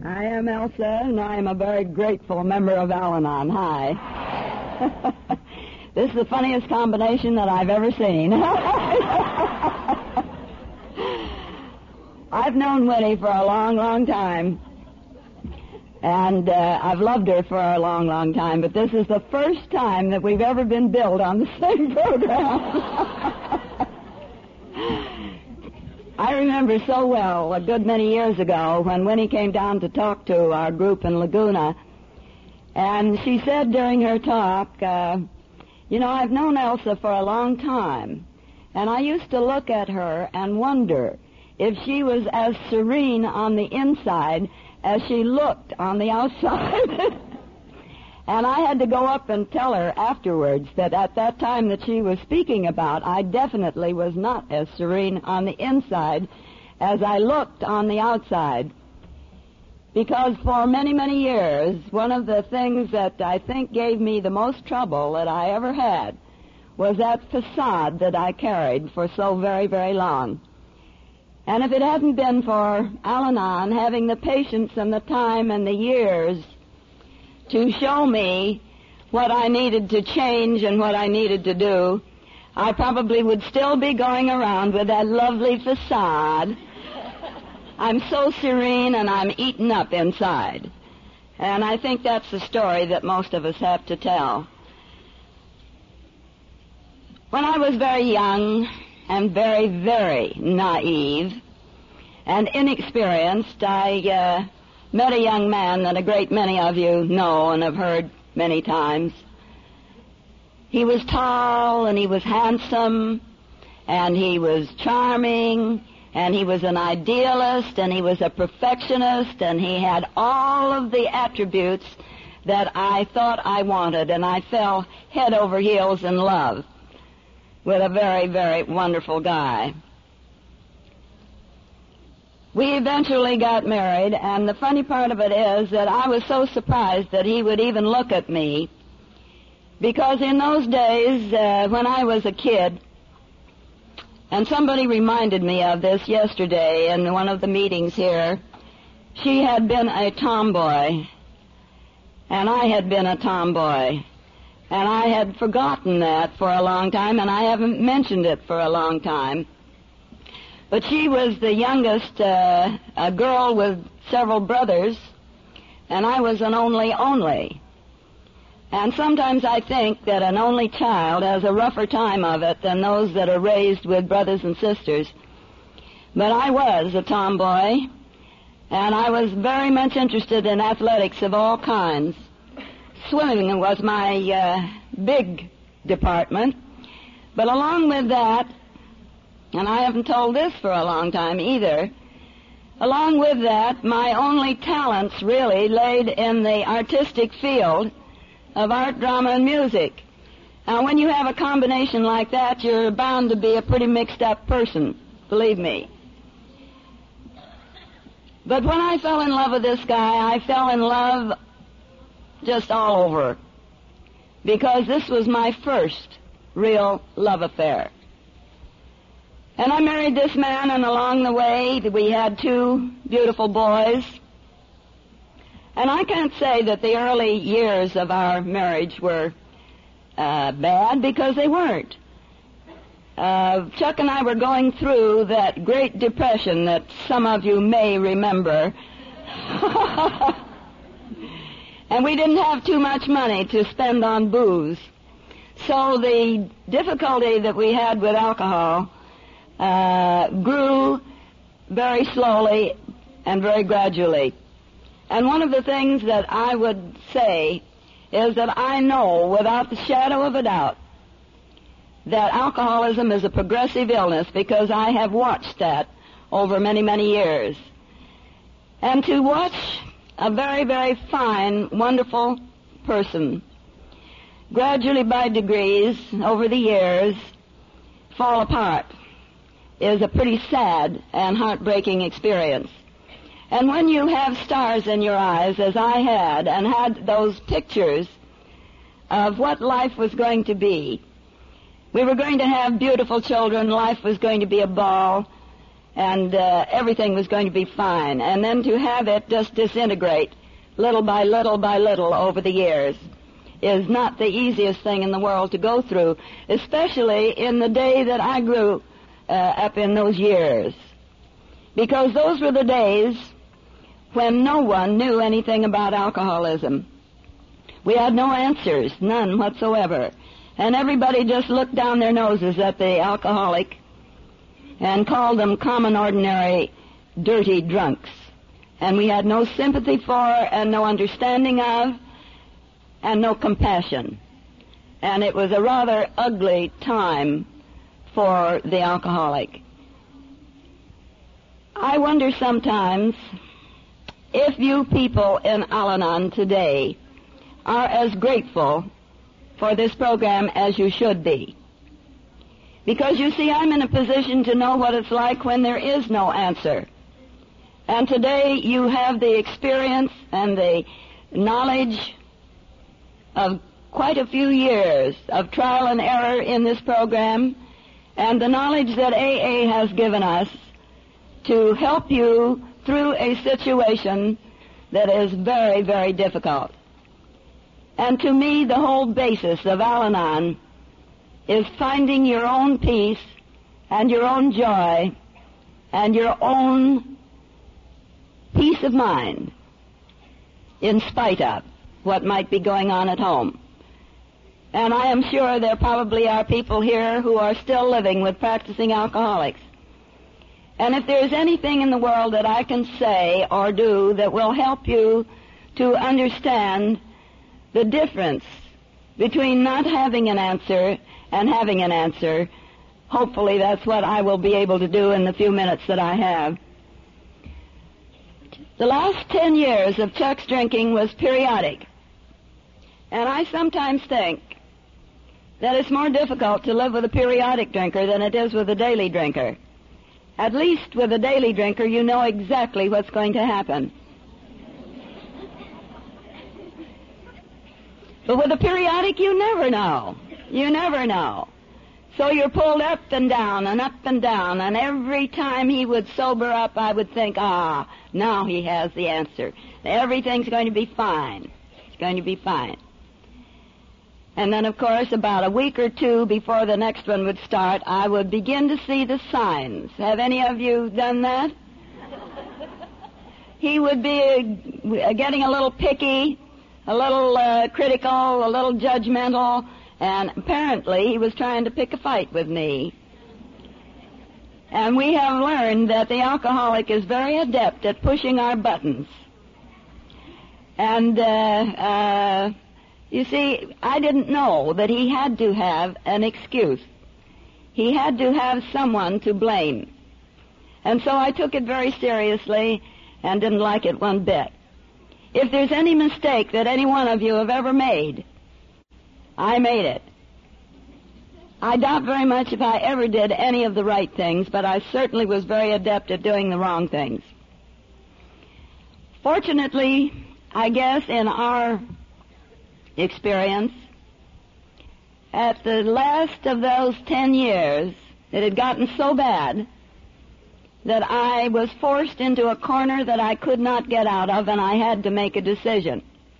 I am Elsa, and I am a very grateful member of Al-Anon. Hi. This is the funniest combination that I've ever seen. I've known Winnie for a long, long time, and I've loved her for a long, long time, but this is the first time that we've ever been billed on the same program. I remember so well a good many years ago when Winnie came down to talk to our group in Laguna, and she said during her talk, I've known Elsa for a long time, and I used to look at her and wonder if she was as serene on the inside as she looked on the outside. And I had to go up and tell her afterwards that at that time that she was speaking about, I definitely was not as serene on the inside as I looked on the outside. Because for many, many years, one of the things that I think gave me the most trouble that I ever had was that facade that I carried for so very, very long. And if it hadn't been for Al-Anon having the patience and the time and the years to show me what I needed to change and what I needed to do, I probably would still be going around with that lovely facade. I'm so serene and I'm eaten up inside. And I think that's the story that most of us have to tell. When I was very young and very, very naive and inexperienced, I met a young man that a great many of you know and have heard many times. He was tall, and he was handsome, and he was charming, and he was an idealist, and he was a perfectionist, and he had all of the attributes that I thought I wanted, and I fell head over heels in love with a very, very wonderful guy. We eventually got married, and the funny part of it is that I was so surprised that he would even look at me, because in those days, when I was a kid, and somebody reminded me of this yesterday in one of the meetings here, she had been a tomboy, and I had been a tomboy, and I had forgotten that for a long time, and I haven't mentioned it for a long time. But she was the youngest, a girl with several brothers, and I was an only. And sometimes I think that an only child has a rougher time of it than those that are raised with brothers and sisters. But I was a tomboy, and I was very much interested in athletics of all kinds. Swimming was my big department. But along with that, and I haven't told this for a long time either, along with that, my only talents really laid in the artistic field of art, drama, and music. Now, when you have a combination like that, you're bound to be a pretty mixed-up person, believe me. But when I fell in love with this guy, I fell in love just all over, because this was my first real love affair. And I married this man, and along the way, we had two beautiful boys. And I can't say that the early years of our marriage were bad, because they weren't. Chuck and I were going through that Great Depression that some of you may remember. And we didn't have too much money to spend on booze. So the difficulty that we had with alcohol grew very slowly and very gradually. And one of the things that I would say is that I know without the shadow of a doubt that alcoholism is a progressive illness, because I have watched that over many, many years. And to watch a very, very fine, wonderful person gradually, by degrees, over the years, fall apart is a pretty sad and heartbreaking experience. And when you have stars in your eyes, as I had, and had those pictures of what life was going to be, we were going to have beautiful children, life was going to be a ball, and everything was going to be fine. And then to have it just disintegrate little by little by little over the years is not the easiest thing in the world to go through, especially in the day that I grew up in those years. Because those were the days when no one knew anything about alcoholism. We had no answers, none whatsoever. And everybody just looked down their noses at the alcoholic and called them common, ordinary, dirty drunks. And we had no sympathy for and no understanding of and no compassion. And it was a rather ugly time for the alcoholic. I wonder sometimes if you people in Al-Anon today are as grateful for this program as you should be. Because you see, I'm in a position to know what it's like when there is no answer. And today you have the experience and the knowledge of quite a few years of trial and error in this program, and the knowledge that AA has given us to help you through a situation that is very, very difficult. And to me, the whole basis of Al-Anon is finding your own peace and your own joy and your own peace of mind in spite of what might be going on at home. And I am sure there probably are people here who are still living with practicing alcoholics. And if there's anything in the world that I can say or do that will help you to understand the difference between not having an answer and having an answer, hopefully that's what I will be able to do in the few minutes that I have. The last 10 years of Chuck's drinking was periodic. And I sometimes think that it's more difficult to live with a periodic drinker than it is with a daily drinker. At least with a daily drinker, you know exactly what's going to happen. But with a periodic, you never know. You never know. So you're pulled up and down, and every time he would sober up, I would think, now he has the answer. Everything's going to be fine. It's going to be fine. And then, of course, about a week or two before the next one would start, I would begin to see the signs. Have any of you done that? He would be getting a little picky, a little critical, a little judgmental, and apparently he was trying to pick a fight with me. And we have learned that the alcoholic is very adept at pushing our buttons. And you see, I didn't know that he had to have an excuse. He had to have someone to blame. And so I took it very seriously and didn't like it one bit. If there's any mistake that any one of you have ever made, I made it. I doubt very much if I ever did any of the right things, but I certainly was very adept at doing the wrong things. Fortunately, I guess in our experience, at the last of those 10 years, it had gotten so bad that I was forced into a corner that I could not get out of, and I had to make a decision.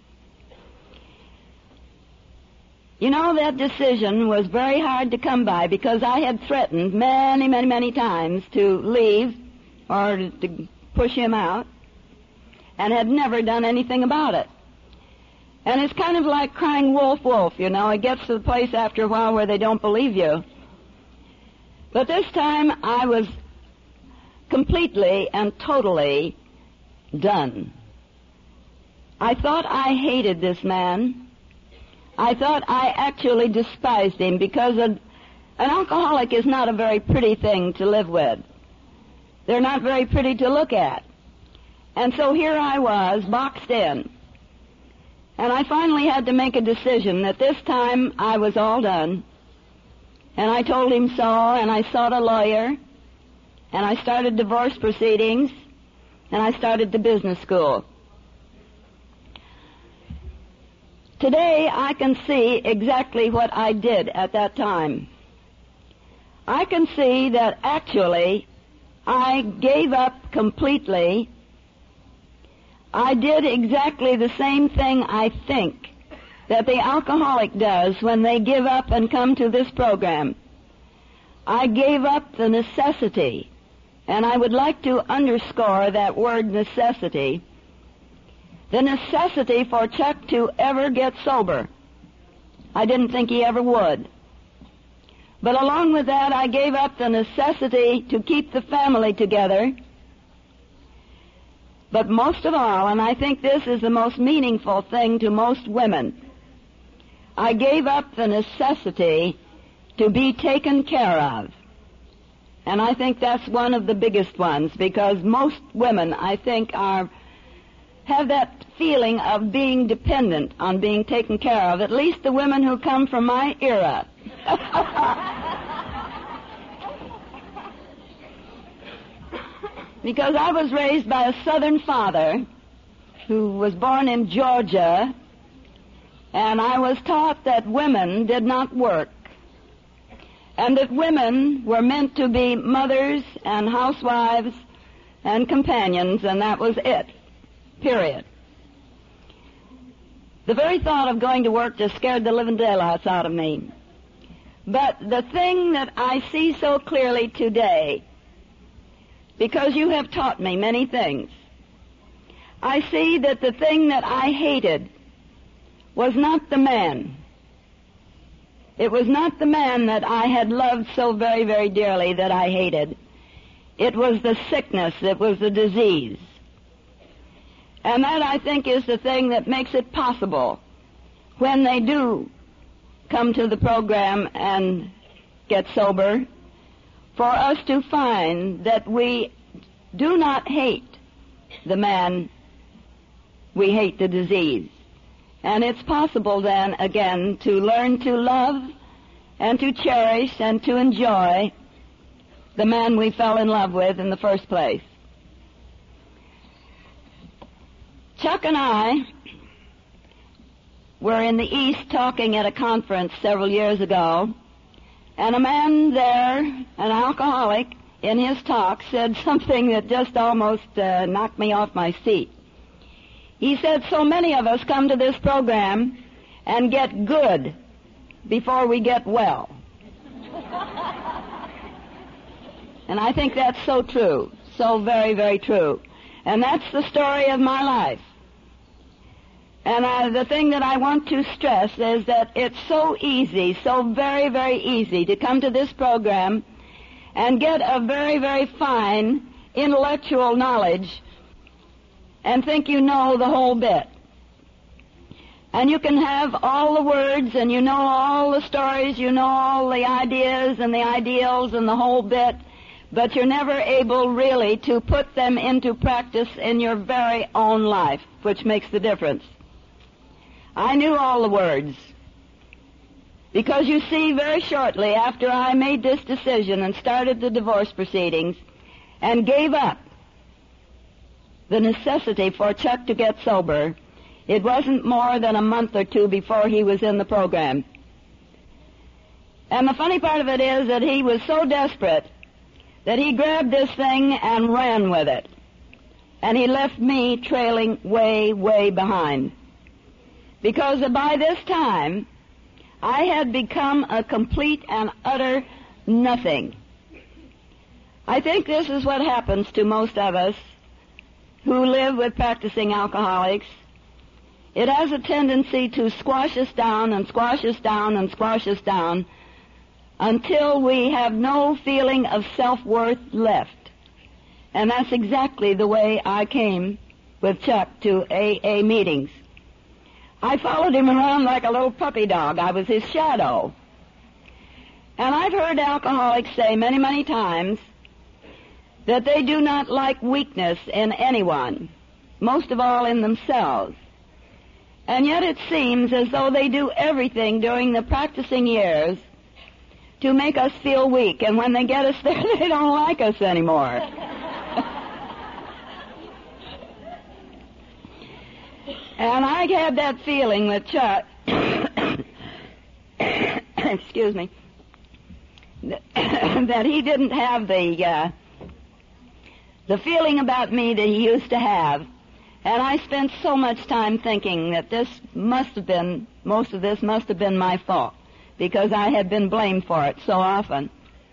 You know, that decision was very hard to come by because I had threatened many, many, many times to leave or to push him out and had never done anything about it. And it's kind of like crying wolf, wolf, you know. It gets to the place after a while where they don't believe you. But this time I was completely and totally done. I thought I hated this man. I thought I actually despised him because an alcoholic is not a very pretty thing to live with. They're not very pretty to look at. And so here I was, boxed in. And I finally had to make a decision that this time I was all done. And I told him so, and I sought a lawyer, and I started divorce proceedings, and I started the business school. Today, I can see exactly what I did at that time. I can see that actually I gave up completely. I did exactly the same thing, I think, that the alcoholic does when they give up and come to this program. I gave up the necessity, and I would like to underscore that word necessity, the necessity for Chuck to ever get sober. I didn't think he ever would. But along with that, I gave up the necessity to keep the family together. But most of all, and I think this is the most meaningful thing to most women, I gave up the necessity to be taken care of. And I think that's one of the biggest ones, because most women, I think, have that feeling of being dependent on being taken care of, at least the women who come from my era. Because I was raised by a Southern father who was born in Georgia, and I was taught that women did not work, and that women were meant to be mothers and housewives and companions, and that was it, period. The very thought of going to work just scared the living daylights out of me. But the thing that I see so clearly today, because you have taught me many things, I see that the thing that I hated was not the man. It was not the man that I had loved so very, very dearly that I hated. It was the sickness, it was the disease. And that, I think, is the thing that makes it possible when they do come to the program and get sober, for us to find that we do not hate the man, we hate the disease. And it's possible then, again, to learn to love and to cherish and to enjoy the man we fell in love with in the first place. Chuck and I were in the East talking at a conference several years ago, and a man there, an alcoholic, in his talk said something that just almost knocked me off my seat. He said, so many of us come to this program and get good before we get well. And I think that's so true, so very, very true. And that's the story of my life. And the thing that I want to stress is that it's so easy, so very, very easy to come to this program and get a very, very fine intellectual knowledge and think you know the whole bit. And you can have all the words and you know all the stories, you know all the ideas and the ideals and the whole bit, but you're never able really to put them into practice in your very own life, which makes the difference. I knew all the words, because you see, very shortly after I made this decision and started the divorce proceedings and gave up the necessity for Chuck to get sober, it wasn't more than a month or two before he was in the program. And the funny part of it is that he was so desperate that he grabbed this thing and ran with it. And he left me trailing way, way behind. Because by this time, I had become a complete and utter nothing. I think this is what happens to most of us who live with practicing alcoholics. It has a tendency to squash us down and squash us down and squash us down until we have no feeling of self-worth left. And that's exactly the way I came with Chuck to AA meetings. I followed him around like a little puppy dog. I was his shadow. And I've heard alcoholics say many, many times that they do not like weakness in anyone, most of all in themselves. And yet it seems as though they do everything during the practicing years to make us feel weak, and when they get us there, they don't like us anymore. And I had that feeling with Chuck, excuse me, that he didn't have the the feeling about me that he used to have. And I spent so much time thinking that most of this must have been my fault, because I had been blamed for it so often.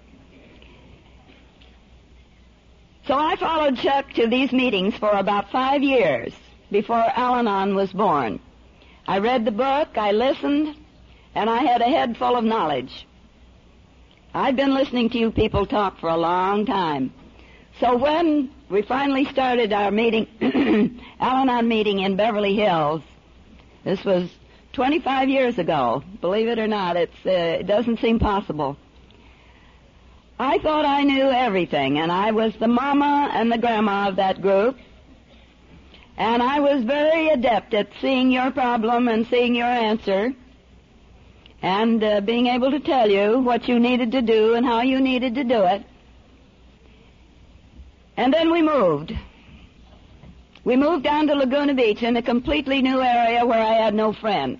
So I followed Chuck to these meetings for about 5 years before Al-Anon was born. I read the book, I listened, and I had a head full of knowledge. I'd been listening to you people talk for a long time. So when we finally started our meeting, Al-Anon meeting in Beverly Hills, this was 25 years ago. Believe it or not, it doesn't seem possible. I thought I knew everything, and I was the mama and the grandma of that group, and I was very adept at seeing your problem and seeing your answer, and being able to tell you what you needed to do and how you needed to do it. And then we moved. We moved down to Laguna Beach in a completely new area where I had no friends.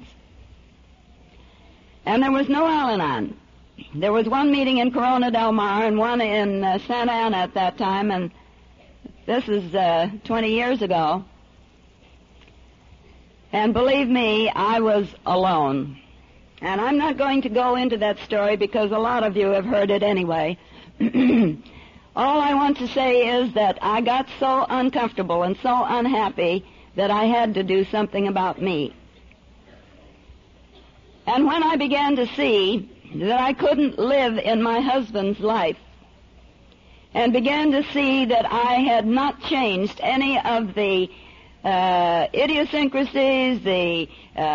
And there was no Al-Anon. There was one meeting in Corona del Mar and one in Santa Ana at that time, and this is 20 years ago. And believe me, I was alone. And I'm not going to go into that story because a lot of you have heard it anyway. All I want to say is that I got so uncomfortable and so unhappy that I had to do something about me. And when I began to see that I couldn't live in my husband's life, and began to see that I had not changed any of the idiosyncrasies, the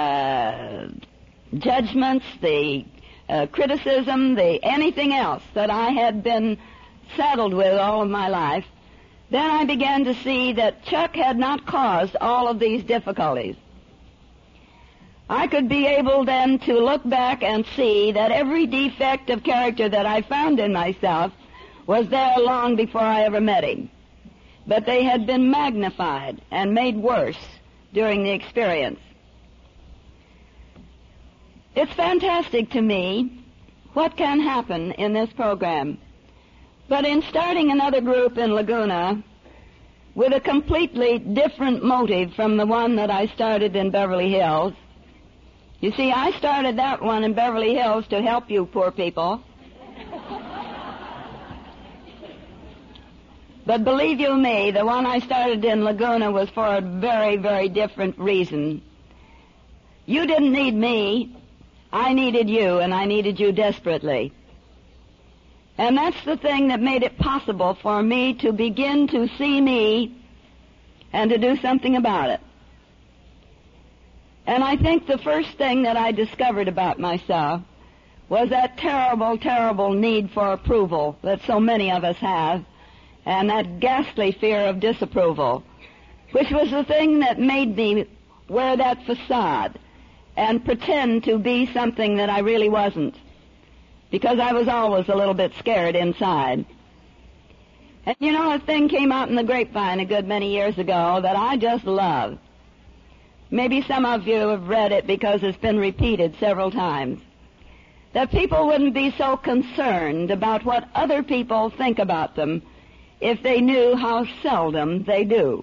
judgments, the criticism, the anything else that I had been saddled with all of my life, then I began to see that Chuck had not caused all of these difficulties. I could be able then to look back and see that every defect of character that I found in myself was there long before I ever met him. But they had been magnified and made worse during the experience. It's fantastic to me what can happen in this program. But in starting another group in Laguna with a completely different motive from the one that I started in Beverly Hills, you see, I started that one in Beverly Hills to help you poor people. But believe you me, the one I started in Laguna was for a very, very different reason. You didn't need me. I needed you, and I needed you desperately. And that's the thing that made it possible for me to begin to see me and to do something about it. And I think the first thing that I discovered about myself was that terrible, terrible need for approval that so many of us have, and that ghastly fear of disapproval, which was the thing that made me wear that facade and pretend to be something that I really wasn't, because I was always a little bit scared inside. And you know, a thing came out in the grapevine a good many years ago that I just love. Maybe some of you have read it because it's been repeated several times. That people wouldn't be so concerned about what other people think about them if they knew how seldom they do.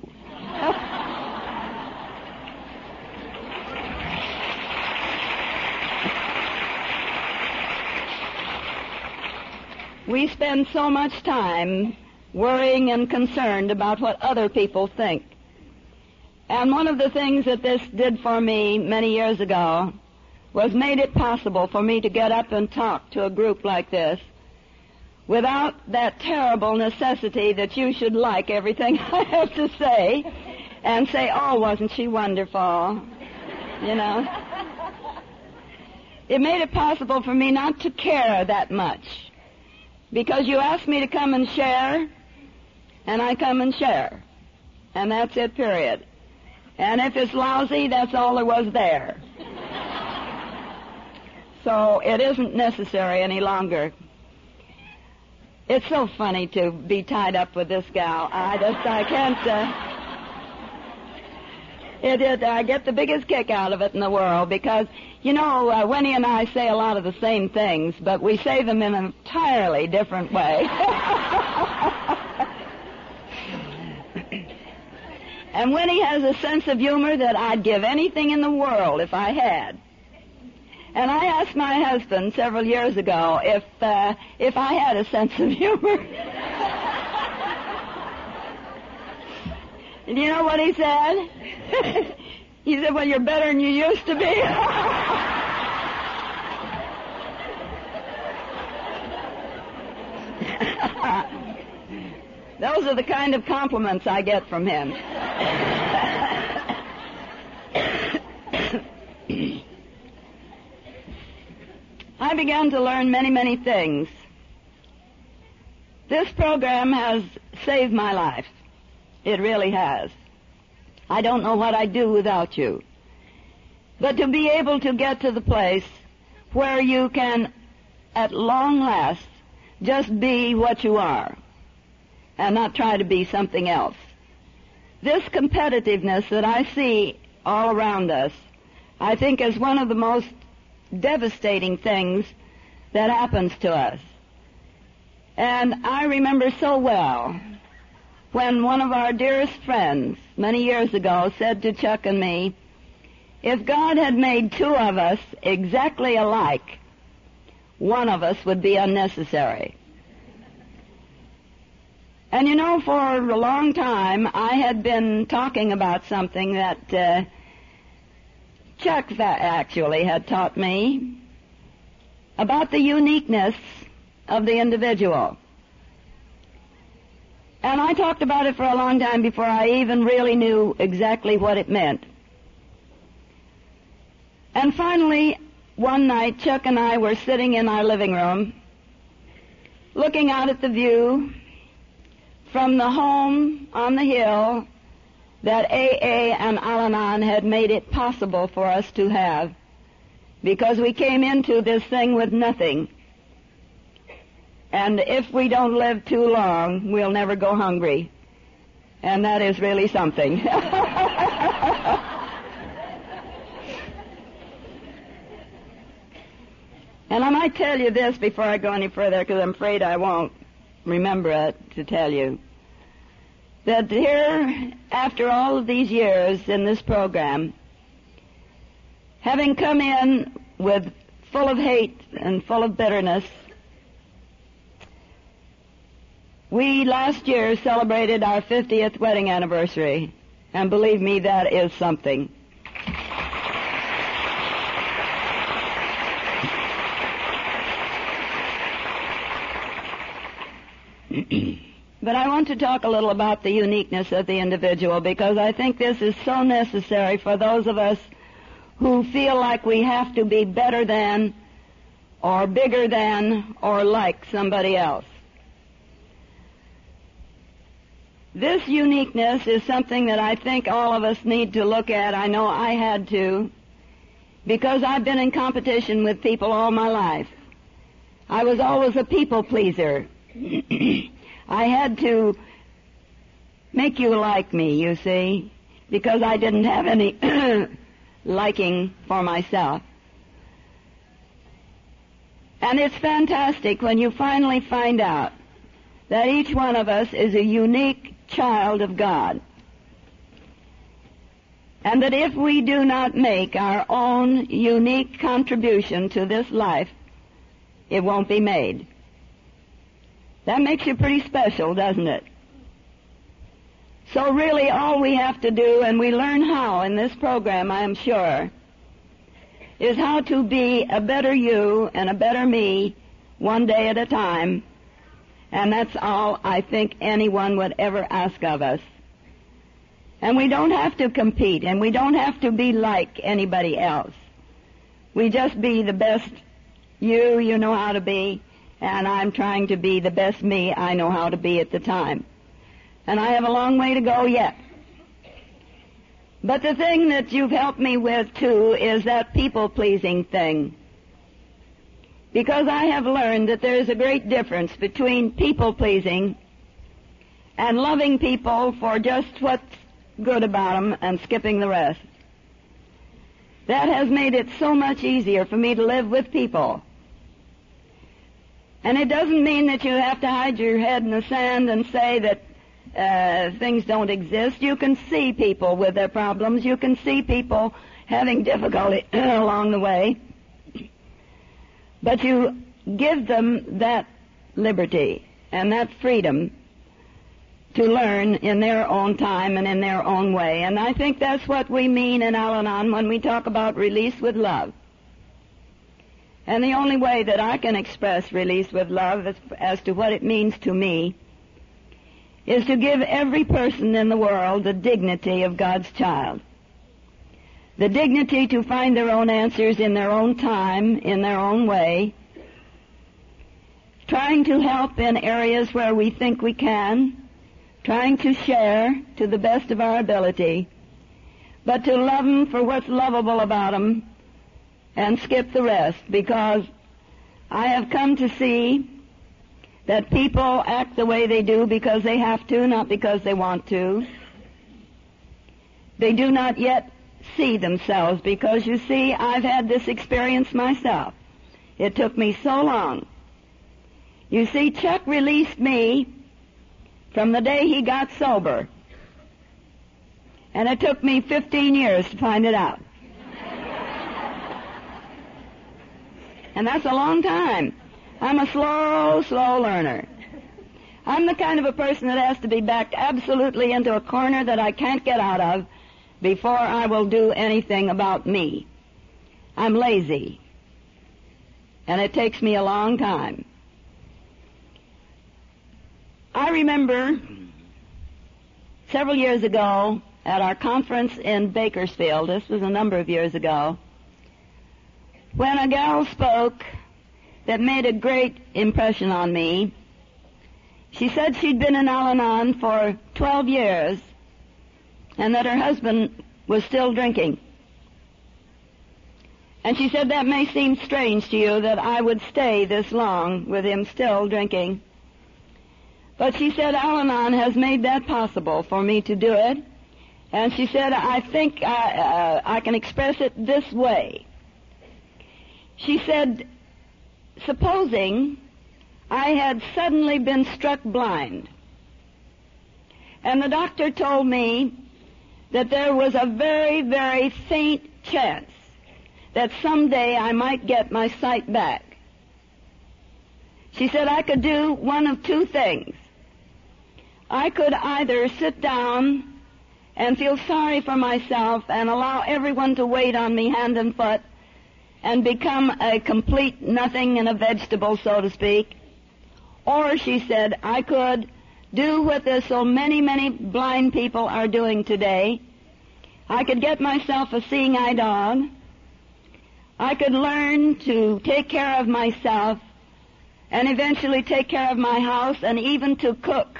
We spend so much time worrying and concerned about what other people think. And one of the things that this did for me many years ago was made it possible for me to get up and talk to a group like this without that terrible necessity that you should like everything I have to say and say, oh, wasn't she wonderful? You know. It made it possible for me not to care that much, because you asked me to come and share, and I come and share. And that's it, period. And if it's lousy, that's all there was there. So it isn't necessary any longer. It's so funny to be tied up with this gal. I can't, I get the biggest kick out of it in the world because, you know, Winnie and I say a lot of the same things, but we say them in an entirely different way. And Winnie has a sense of humor that I'd give anything in the world if I had. And I asked my husband several years ago if I had a sense of humor. And you know what he said? He said, well, you're better than you used to be. Those are the kind of compliments I get from him. I began to learn many, many things. This program has saved my life. It really has. I don't know what I'd do without you. But to be able to get to the place where you can, at long last, just be what you are and not try to be something else. This competitiveness that I see all around us, I think is one of the most devastating things that happens to us. And I remember so well when one of our dearest friends many years ago said to Chuck and me, if God had made two of us exactly alike, one of us would be unnecessary. And you know, for a long time, I had been talking about something that Chuck actually had taught me about the uniqueness of the individual. And I talked about it for a long time before I even really knew exactly what it meant. And finally, one night, Chuck and I were sitting in our living room, looking out at the view from the home on the hill that AA and Al-Anon had made it possible for us to have, because we came into this thing with nothing. And if we don't live too long, we'll never go hungry. And that is really something. And I might tell you this before I go any further, because I'm afraid I won't remember it to tell you, that here, after all of these years in this program, having come in with full of hate and full of bitterness, we last year celebrated our 50th wedding anniversary, and believe me, that is something. But I want to talk a little about the uniqueness of the individual, because I think this is so necessary for those of us who feel like we have to be better than, or bigger than, or like somebody else. This uniqueness is something that I think all of us need to look at. I know I had to, because I've been in competition with people all my life. I was always a people pleaser. I had to make you like me, you see, because I didn't have any liking for myself. And it's fantastic when you finally find out that each one of us is a unique child of God. And that if we do not make our own unique contribution to this life, it won't be made. That makes you pretty special, doesn't it? So really all we have to do, and we learn how in this program, I am sure, is how to be a better you and a better me one day at a time. And that's all I think anyone would ever ask of us. And we don't have to compete, and we don't have to be like anybody else. We just be the best you know how to be, and I'm trying to be the best me I know how to be at the time. And I have a long way to go yet. But the thing that you've helped me with, too, is that people-pleasing thing. Because I have learned that there is a great difference between people-pleasing and loving people for just what's good about them and skipping the rest. That has made it so much easier for me to live with people. And it doesn't mean that you have to hide your head in the sand and say that things don't exist. You can see people with their problems. You can see people having difficulty along the way. But you give them that liberty and that freedom to learn in their own time and in their own way. And I think that's what we mean in Al-Anon when we talk about release with love. And the only way that I can express release with love as to what it means to me is to give every person in the world the dignity of God's child. The dignity to find their own answers in their own time, in their own way, trying to help in areas where we think we can, trying to share to the best of our ability, but to love them for what's lovable about them and skip the rest, because I have come to see that people act the way they do because they have to, not because they want to. They do not yet see themselves, because, you see, I've had this experience myself. It took me so long. You see, Chuck released me from the day he got sober, and it took me 15 years to find it out. And that's a long time. I'm a slow learner. I'm the kind of a person that has to be backed absolutely into a corner that I can't get out of before I will do anything about me. I'm lazy, and it takes me a long time. I remember several years ago at our conference in Bakersfield, this was a number of years ago, when a gal spoke that made a great impression on me. She said she'd been in Al-Anon for 12 years and that her husband was still drinking. And she said, that may seem strange to you that I would stay this long with him still drinking. But she said, Al-Anon has made that possible for me to do it. And she said, I think I can express it this way. She said, supposing I had suddenly been struck blind, and the doctor told me that there was a very, very faint chance that someday I might get my sight back. She said I could do one of two things. I could either sit down and feel sorry for myself and allow everyone to wait on me hand and foot and become a complete nothing and a vegetable, so to speak. Or, she said, I could do what so many blind people are doing today. I could get myself a seeing-eye dog. I could learn to take care of myself and eventually take care of my house and even to cook.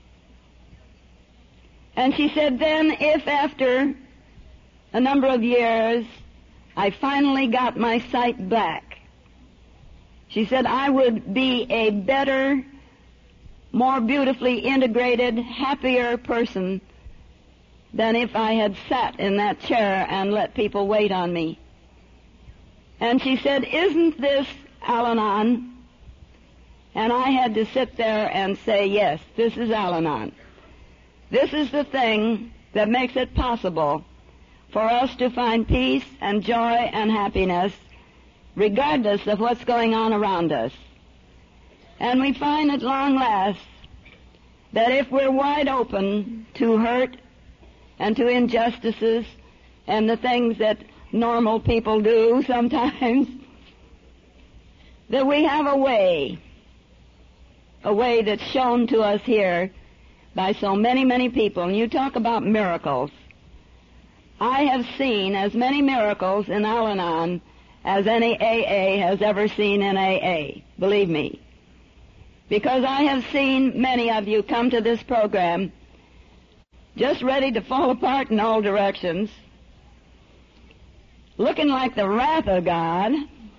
And she said, then if after a number of years I finally got my sight back, she said I would be a better, more beautifully integrated, happier person than if I had sat in that chair and let people wait on me. And she said, isn't this Al-Anon? And I had to sit there and say, yes, this is Al-Anon. This is the thing that makes it possible for us to find peace and joy and happiness regardless of what's going on around us. And we find at long last that if we're wide open to hurt and to injustices and the things that normal people do sometimes, that we have a way that's shown to us here by so many people. And you talk about miracles. I have seen as many miracles in Al-Anon as any AA has ever seen in AA. Believe me. Because I have seen many of you come to this program just ready to fall apart in all directions, looking like the wrath of God,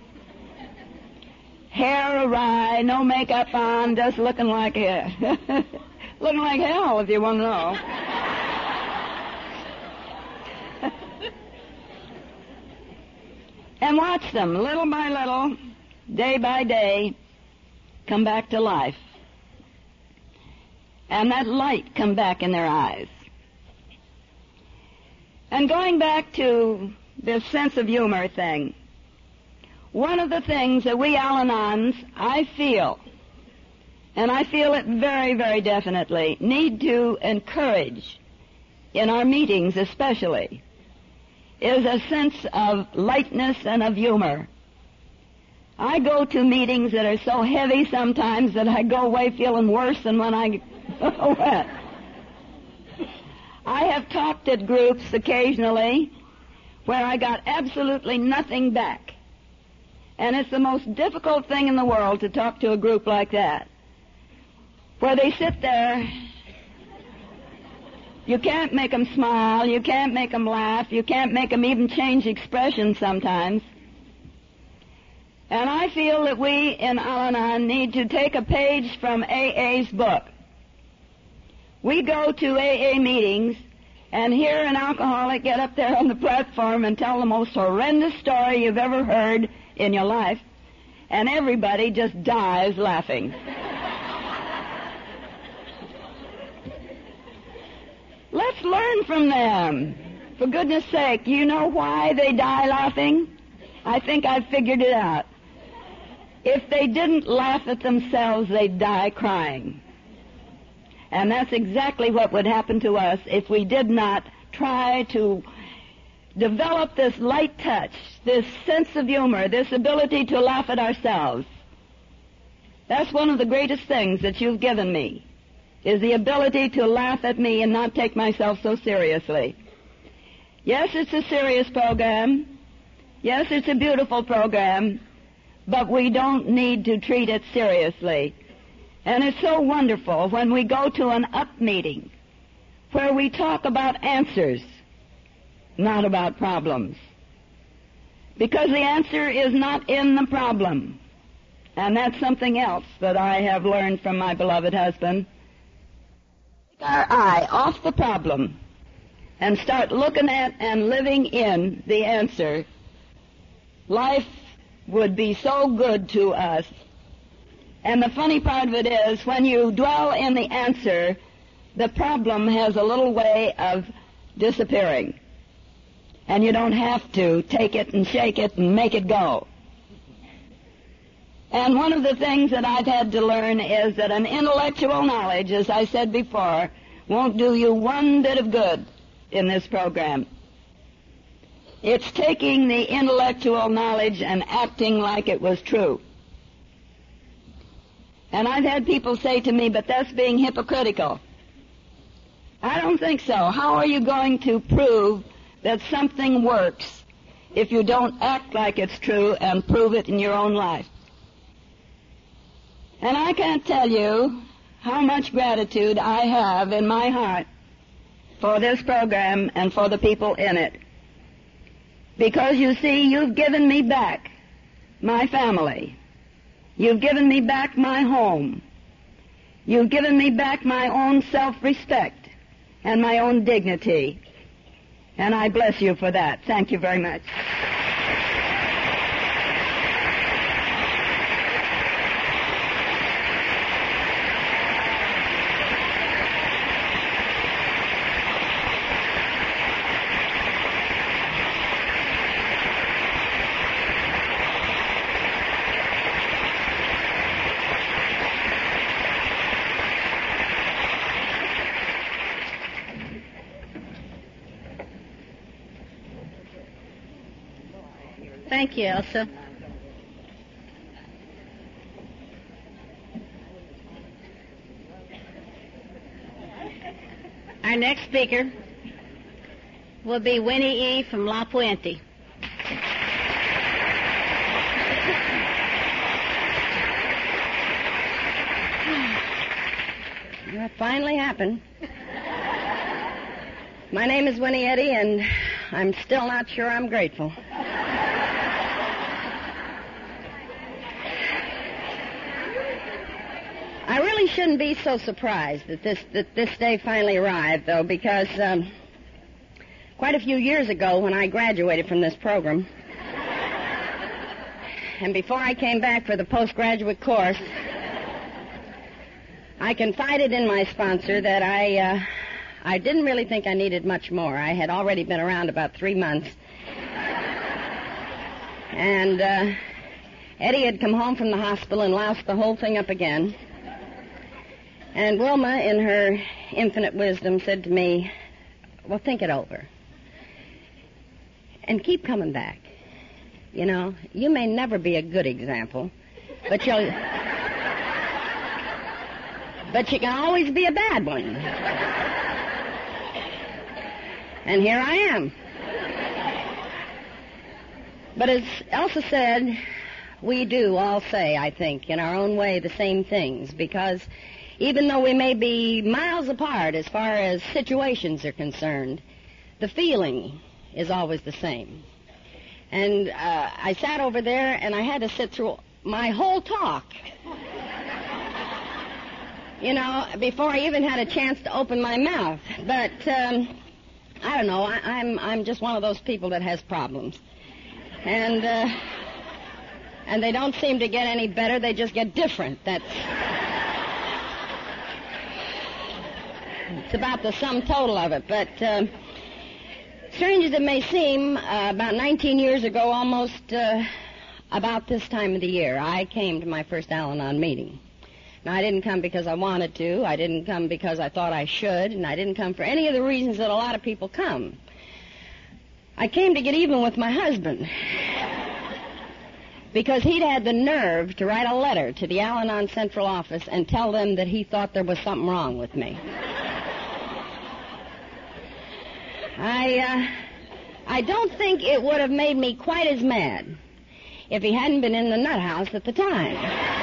hair awry, no makeup on, just looking like looking like hell, if you want to know. And watch them, little by little, day by day, come back to life. and that light come back in their eyes. And going back to this sense of humor thing, one of the things that we Al-Anons, I feel, and I feel it very, very definitely, need to encourage in our meetings especially, is a sense of lightness and of humor. I go to meetings that are so heavy sometimes that I go away feeling worse than when I went. I have talked at groups occasionally where I got absolutely nothing back. And it's the most difficult thing in the world to talk to a group like that, where they sit there. You can't make them smile, you can't make them laugh, you can't make them even change expression sometimes. And I feel that we in Al-Anon need to take a page from AA's book. We go to AA meetings and hear an alcoholic get up there on the platform and tell the most horrendous story you've ever heard in your life, and everybody just dies laughing. Let's learn from them. For goodness sake, you know why they die laughing? I think I've figured it out. If they didn't laugh at themselves, they'd die crying. And that's exactly what would happen to us if we did not try to develop this light touch, this sense of humor, this ability to laugh at ourselves. That's one of the greatest things that you've given me, is the ability to laugh at me and not take myself so seriously. Yes, it's a serious program. Yes, it's a beautiful program, but we don't need to treat it seriously. And it's so wonderful when we go to an up meeting where we talk about answers, not about problems. Because the answer is not in the problem. And that's something else that I have learned from my beloved husband. Take our eye off the problem and start looking at and living in the answer. Life would be so good to us. And the funny part of it is, when you dwell in the answer, the problem has a little way of disappearing. And you don't have to take it and shake it and make it go. And one of the things that I've had to learn is that an intellectual knowledge, as I said before, won't do you one bit of good in this program. It's taking the intellectual knowledge and acting like it was true. And I've had people say to me, but that's being hypocritical. I don't think so. How are you going to prove that something works if you don't act like it's true and prove it in your own life? And I can't tell you how much gratitude I have in my heart for this program and for the people in it. Because, you see, you've given me back my family. You've given me back my home. You've given me back my own self-respect and my own dignity. And I bless you for that. Thank you very much. Thank you, Elsa. Our next speaker will be Winnie E. from La Puente. It finally happened. My name is Winnie Eddy, and I'm still not sure I'm grateful. I really shouldn't be so surprised that this day finally arrived, though, because quite a few years ago when I graduated from this program, and before I came back for the postgraduate course, I confided in my sponsor that I didn't really think I needed much more. I had already been around about 3 months. And Eddie had come home from the hospital and loused the whole thing up again. And Wilma, in her infinite wisdom, said to me, well, think it over. And keep coming back. You know, you may never be a good example, but you can always be a bad one. And here I am. But as Elsa said, we do all say, I think, in our own way, the same things, because even though we may be miles apart as far as situations are concerned, the feeling is always the same. And I sat over there, and I had to sit through my whole talk, you know, before I even had a chance to open my mouth. But I don't know. I'm just one of those people that has problems. And they don't seem to get any better. They just get different. It's about the sum total of it. But strange as it may seem, about 19 years ago, almost about this time of the year, I came to my first Al-Anon meeting. Now, I didn't come because I wanted to. I didn't come because I thought I should. And I didn't come for any of the reasons that a lot of people come. I came to get even with my husband because he'd had the nerve to write a letter to the Al-Anon Central Office and tell them that he thought there was something wrong with me. I don't think it would have made me quite as mad if he hadn't been in the nut house at the time.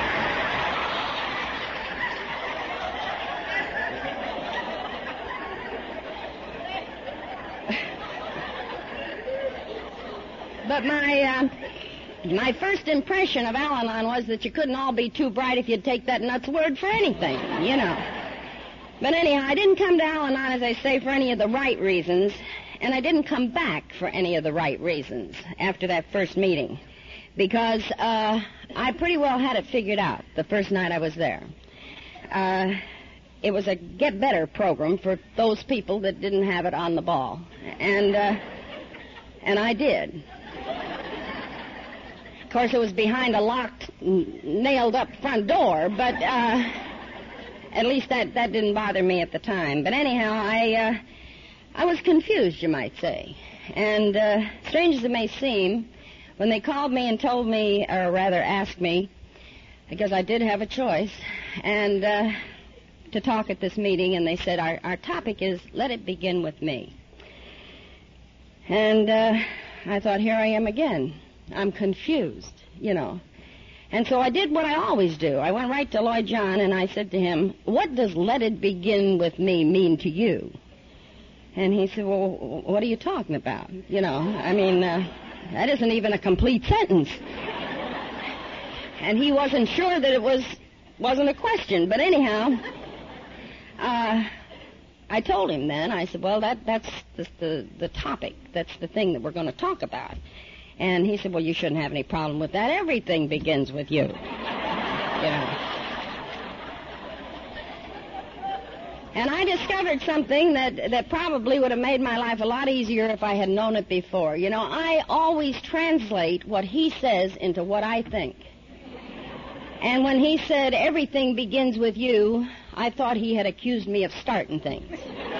But my first impression of Al-Anon was that you couldn't all be too bright if you'd take that nut's word for anything, you know. But anyhow, I didn't come to Al-Anon, as I say, for any of the right reasons, and I didn't come back for any of the right reasons after that first meeting, because I pretty well had it figured out the first night I was there. It was a get better program for those people that didn't have it on the ball, and I did. Of course, it was behind a locked, nailed-up front door, but at least that didn't bother me at the time. But anyhow, I was confused, you might say. And strange as it may seem, when they called me and told me, or rather asked me, because I did have a choice, and to talk at this meeting, and they said, our topic is, let it begin with me. And I thought, here I am again. I'm confused, you know. And so I did what I always do. I went right to Lloyd John, and I said to him, what does let it begin with me mean to you? And he said, well, what are you talking about? You know, I mean, that isn't even a complete sentence. And he wasn't sure that it wasn't a question. But anyhow, I told him then, I said, well, that's the topic. That's the thing that we're going to talk about. And he said, well, you shouldn't have any problem with that. Everything begins with you. You know. And I discovered something that probably would have made my life a lot easier if I had known it before. You know, I always translate what he says into what I think. And when he said everything begins with you, I thought he had accused me of starting things.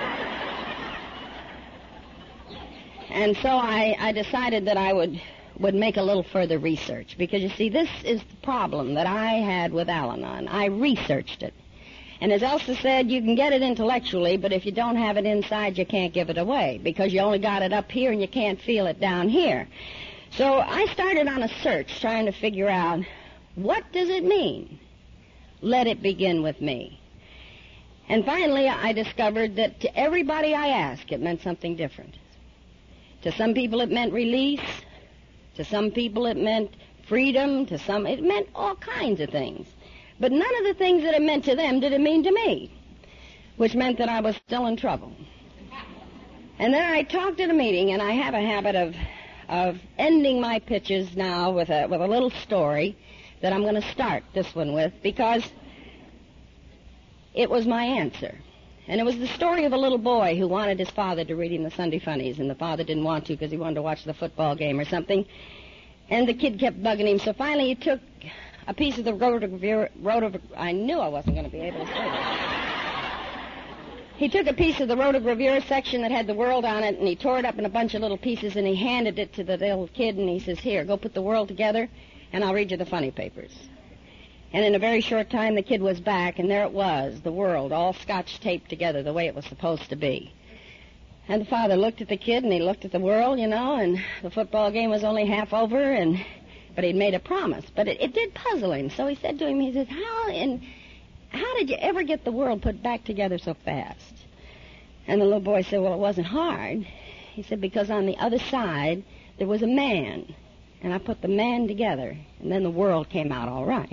And so I decided that I would make a little further research. Because, you see, this is the problem that I had with Al-Anon. I researched it. And as Elsa said, you can get it intellectually, but if you don't have it inside, you can't give it away. Because you only got it up here and you can't feel it down here. So I started on a search trying to figure out, what does it mean? Let it begin with me. And finally, I discovered that to everybody I asked, it meant something different. To some people it meant release. To some people it meant freedom. To some it meant all kinds of things. But none of the things that it meant to them did it mean to me, which meant that I was still in trouble. And then I talked at a meeting, and I have a habit of ending my pitches now with a little story that I'm going to start this one with, because it was my answer. And it was the story of a little boy who wanted his father to read him the Sunday funnies, and the father didn't want to because he wanted to watch the football game or something. And the kid kept bugging him, so finally he took a piece of the rotogravure. I knew I wasn't going to be able to say that. He took a piece of the rotogravure section that had the world on it, and he tore it up in a bunch of little pieces, and he handed it to the little kid, and he says, "Here, go put the world together, and I'll read you the funny papers." And in a very short time, the kid was back, and there it was, the world, all Scotch taped together the way it was supposed to be. And the father looked at the kid, and he looked at the world, and the football game was only half over, but he'd made a promise. But it did puzzle him. So he said to him, he said, how did you ever get the world put back together so fast? And the little boy said, well, it wasn't hard. He said, because on the other side, there was a man, and I put the man together, and then the world came out all right.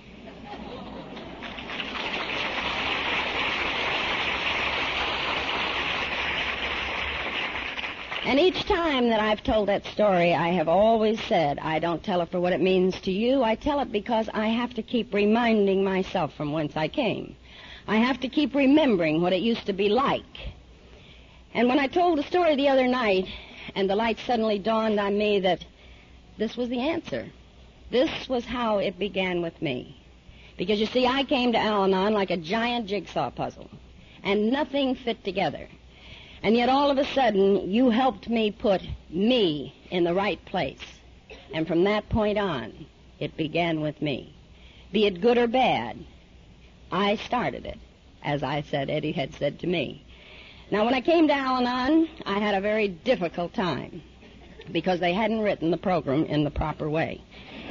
And each time that I've told that story, I have always said, I don't tell it for what it means to you. I tell it because I have to keep reminding myself from whence I came. I have to keep remembering what it used to be like. And when I told the story the other night, and the light suddenly dawned on me that this was the answer. This was how it began with me. Because, you see, I came to Al-Anon like a giant jigsaw puzzle, and nothing fit together. And yet all of a sudden, you helped me put me in the right place. And from that point on, it began with me. Be it good or bad, I started it, as I said Eddie had said to me. Now, when I came to Al-Anon, I had a very difficult time because they hadn't written the program in the proper way.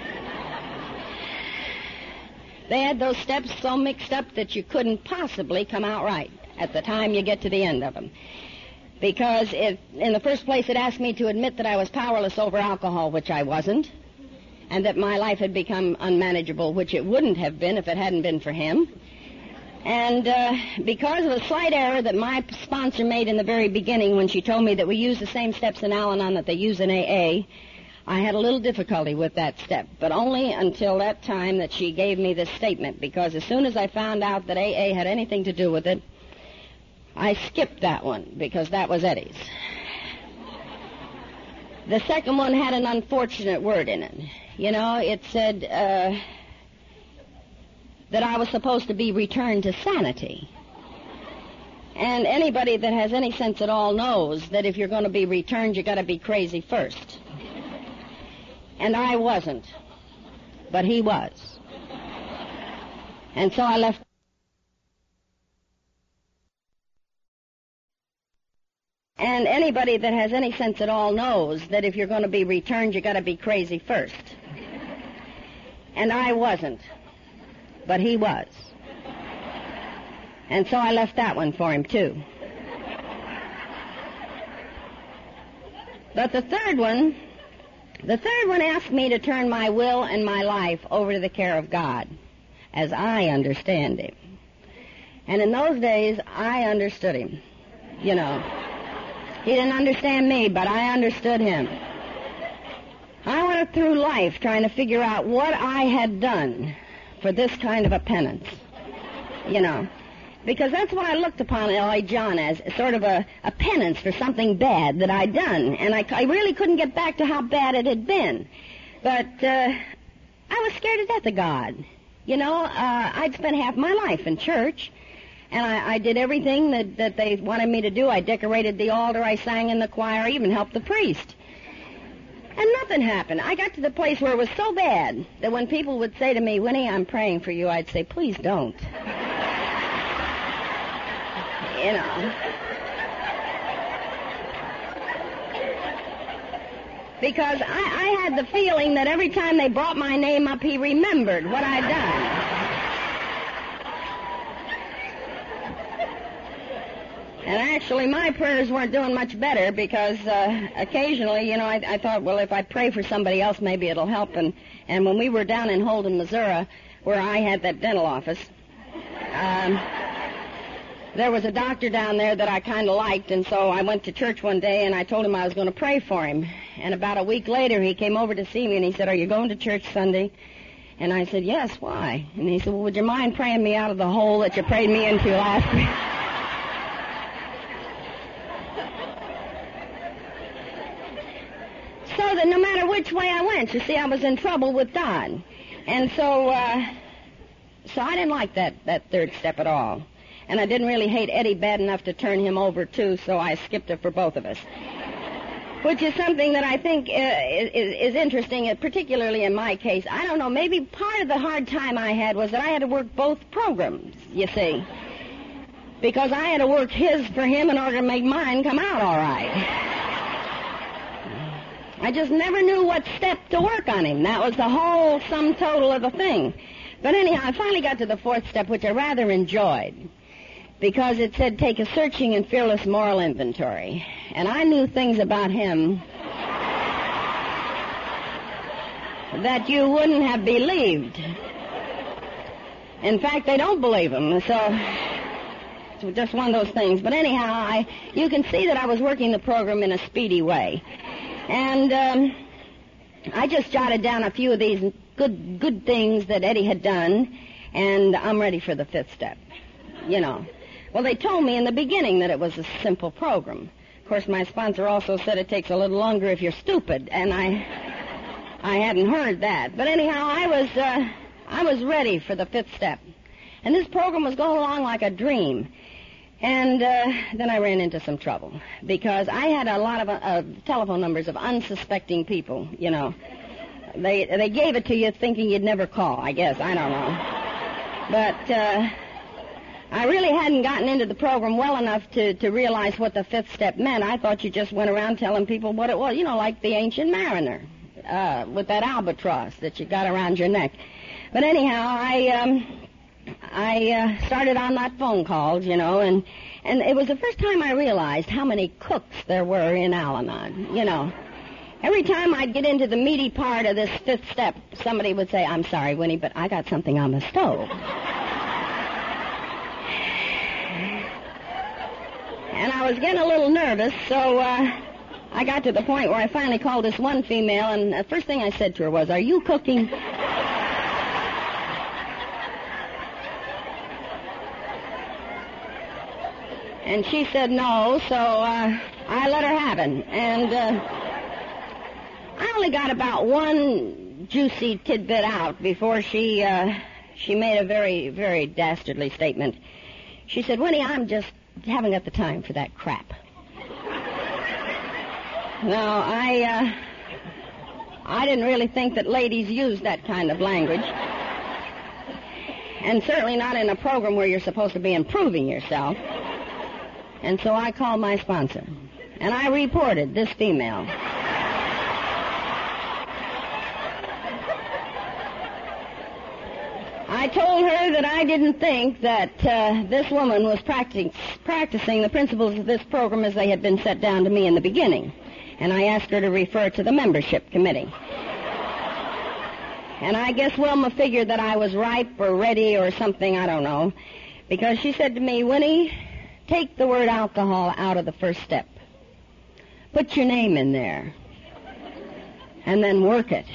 They had those steps so mixed up that you couldn't possibly come out right at the time you get to the end of them. Because in the first place, it asked me to admit that I was powerless over alcohol, which I wasn't, and that my life had become unmanageable, which it wouldn't have been if it hadn't been for him. And because of a slight error that my sponsor made in the very beginning when she told me that we use the same steps in Al-Anon that they use in AA, I had a little difficulty with that step, but only until that time that she gave me this statement, because as soon as I found out that AA had anything to do with it, I skipped that one, because that was Eddie's. The second one had an unfortunate word in it. It said that I was supposed to be returned to sanity. And anybody that has any sense at all knows that if you're going to be returned, you got to be crazy first. And I wasn't, but he was. And so I left. And anybody that has any sense at all knows that if you're going to be returned, you got to be crazy first. And I wasn't, but he was. And so I left that one for him, too. But the third one asked me to turn my will and my life over to the care of God, as I understand Him. And in those days, I understood Him, He didn't understand me, but I understood him. I went through life trying to figure out what I had done for this kind of a penance, because that's what I looked upon L.A. John as, sort of a penance for something bad that I'd done, and I really couldn't get back to how bad it had been. But I was scared to death of God. I'd spent half my life in church, and I did everything that they wanted me to do. I decorated the altar, I sang in the choir, I even helped the priest. And nothing happened. I got to the place where it was so bad that when people would say to me, Winnie, I'm praying for you, I'd say, please don't. Because I had the feeling that every time they brought my name up, he remembered what I'd done. And actually, my prayers weren't doing much better because occasionally, I thought, well, if I pray for somebody else, maybe it'll help. And when we were down in Holden, Missouri, where I had that dental office, there was a doctor down there that I kind of liked, and so I went to church one day, and I told him I was going to pray for him. And about a week later, he came over to see me, and he said, are you going to church Sunday? And I said, yes, why? And he said, well, would you mind praying me out of the hole that you prayed me into last week? So that no matter which way I went, you see, I was in trouble with God. And so I didn't like that third step at all. And I didn't really hate Eddie bad enough to turn him over, too, so I skipped it for both of us. Which is something that I think is interesting, particularly in my case. I don't know, maybe part of the hard time I had was that I had to work both programs, you see. Because I had to work his for him in order to make mine come out all right. I just never knew what step to work on him. That was the whole sum total of the thing. But anyhow, I finally got to the fourth step, which I rather enjoyed, because it said take a searching and fearless moral inventory. And I knew things about him that you wouldn't have believed. In fact, they don't believe him, so it's just one of those things. But anyhow, you can see that I was working the program in a speedy way. And I just jotted down a few of these good things that Eddie had done, and I'm ready for the fifth step, you know. Well, they told me in the beginning that it was a simple program. Of course, my sponsor also said it takes a little longer if you're stupid, and I hadn't heard that. But anyhow, I was ready for the fifth step. And this program was going along like a dream. And then I ran into some trouble, because I had a lot of telephone numbers of unsuspecting people, you know. They gave it to you thinking you'd never call, I guess. I don't know. But I really hadn't gotten into the program well enough to realize what the fifth step meant. I thought you just went around telling people what it was, you know, like the ancient mariner with that albatross that you got around your neck. But anyhow, I started on that phone calls, you know, and it was the first time I realized how many cooks there were in Al-Anon, you know. Every time I'd get into the meaty part of this fifth step, somebody would say, I'm sorry, Winnie, but I got something on the stove. And I was getting a little nervous, so I got to the point where I finally called this one female, and the first thing I said to her was, are you cooking? And she said no, so I let her have it. And I only got about one juicy tidbit out before she made a very, very dastardly statement. She said, Winnie, I'm just haven't got the time for that crap. Now, I didn't really think that ladies used that kind of language. And certainly not in a program where you're supposed to be improving yourself. And so I called my sponsor, and I reported this female. I told her that I didn't think that this woman was practicing the principles of this program as they had been set down to me in the beginning. And I asked her to refer to the membership committee. And I guess Wilma figured that I was ripe or ready or something, I don't know, because she said to me, Winnie, take the word alcohol out of the first step. Put your name in there. And then work it.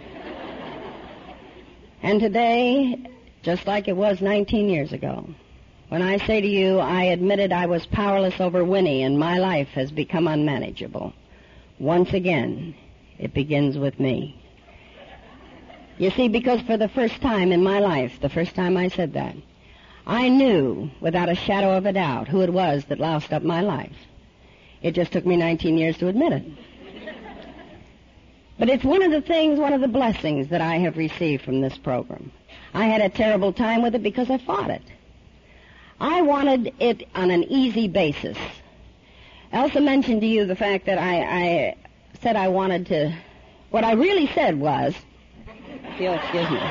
And today, just like it was 19 years ago, when I say to you, I admitted I was powerless over Winnie and my life has become unmanageable. Once again, it begins with me. You see, because for the first time in my life, the first time I said that, I knew, without a shadow of a doubt, who it was that loused up my life. It just took me 19 years to admit it. But it's one of the blessings that I have received from this program. I had a terrible time with it because I fought it. I wanted it on an easy basis. Elsa mentioned to you the fact that I said I wanted to... What I really said was... If you'll excuse me...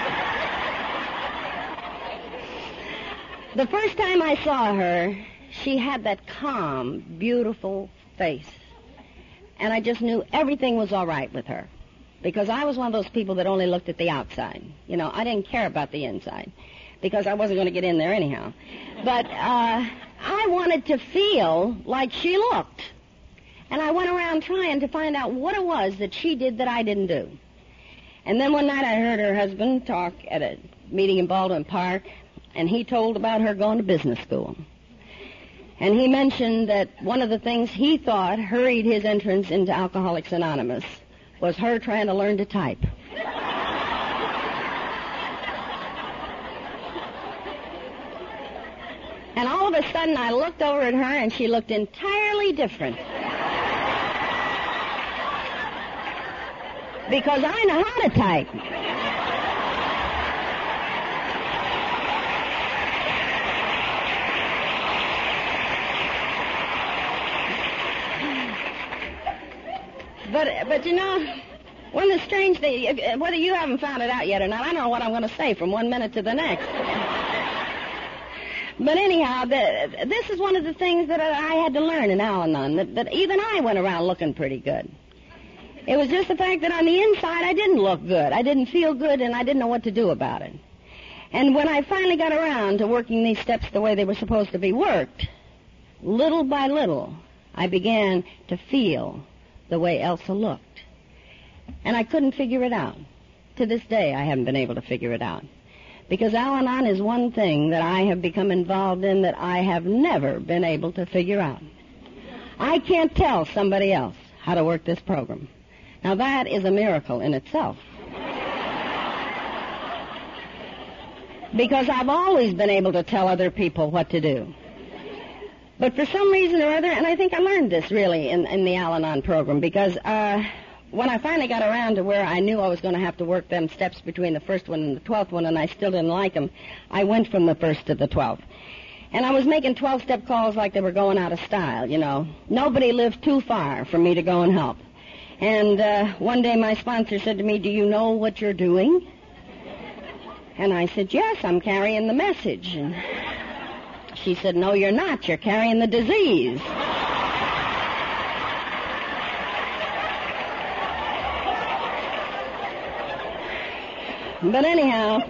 The first time I saw her, she had that calm, beautiful face. And I just knew everything was all right with her. Because I was one of those people that only looked at the outside. You know, I didn't care about the inside. Because I wasn't going to get in there anyhow. But I wanted to feel like she looked. And I went around trying to find out what it was that she did that I didn't do. And then one night I heard her husband talk at a meeting in Baldwin Park, and he told about her going to business school. And he mentioned that one of the things he thought hurried his entrance into Alcoholics Anonymous was her trying to learn to type. And all of a sudden I looked over at her and she looked entirely different. Because I know how to type. But you know, one of the strange things, whether you haven't found it out yet or not, I don't know what I'm going to say from one minute to the next. But anyhow, this is one of the things that I had to learn in Al-Anon, that even I went around looking pretty good. It was just the fact that on the inside I didn't look good. I didn't feel good, and I didn't know what to do about it. And when I finally got around to working these steps the way they were supposed to be worked, little by little, I began to feel the way Elsa looked. And I couldn't figure it out. To this day, I haven't been able to figure it out. Because Al-Anon is one thing that I have become involved in that I have never been able to figure out. I can't tell somebody else how to work this program. Now, that is a miracle in itself. Because I've always been able to tell other people what to do. But for some reason or other, and I think I learned this really in the Al-Anon program, because when I finally got around to where I knew I was going to have to work them steps between the first one and the 12th one, and I still didn't like them, I went from the first to the 12th. And I was making 12-step calls like they were going out of style, you know. Nobody lived too far for me to go and help. And one day my sponsor said to me, "Do you know what you're doing?" And I said, "Yes, I'm carrying the message." And she said, "No, you're not. You're carrying the disease." But anyhow,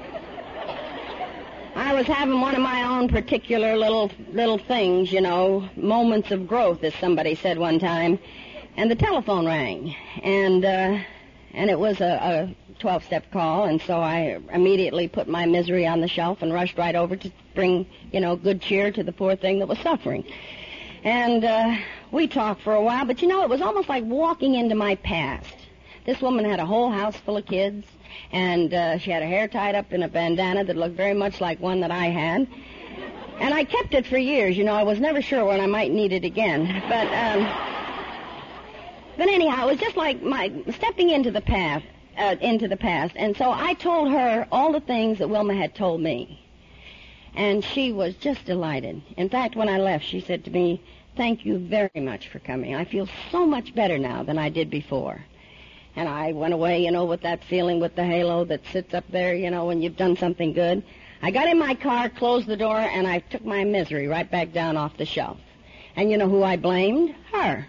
I was having one of my own particular little things, you know, moments of growth, as somebody said one time. And the telephone rang, and it was a 12-step call, and so I immediately put my misery on the shelf and rushed right over to bring, you know, good cheer to the poor thing that was suffering. And we talked for a while, but, you know, it was almost like walking into my past. This woman had a whole house full of kids, and she had her hair tied up in a bandana that looked very much like one that I had. And I kept it for years, you know. I was never sure when I might need it again. But anyhow, it was just like my stepping into the past. And so I told her all the things that Wilma had told me. And she was just delighted. In fact, when I left, she said to me, "Thank you very much for coming. I feel so much better now than I did before." And I went away, you know, with that feeling with the halo that sits up there, you know, when you've done something good. I got in my car, closed the door, and I took my misery right back down off the shelf. And you know who I blamed? Her.